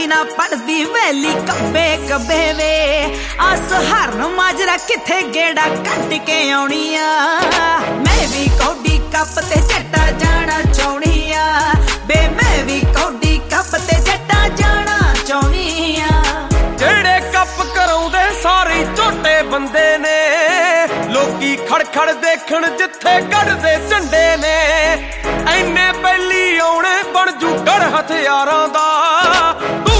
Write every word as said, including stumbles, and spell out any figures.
ना पढ़दी वैली कब्बे कब्बे वे आस हरन माजरा किथे गेड़ा कट के आउणी आ मैं भी कौडी कप ते जट्टा जाना चाहुणी आ बे मैं भी कौडी कप ते जट्टा जाना चाहुणी आ जेड़े कप कराउंदे सारे झोटे बंदे ने लोकी खड़ खड़ देखण जिथे कढ़दे झंडे ने ऐने बैली आउणे बण जू गढ़ हथियारां दा।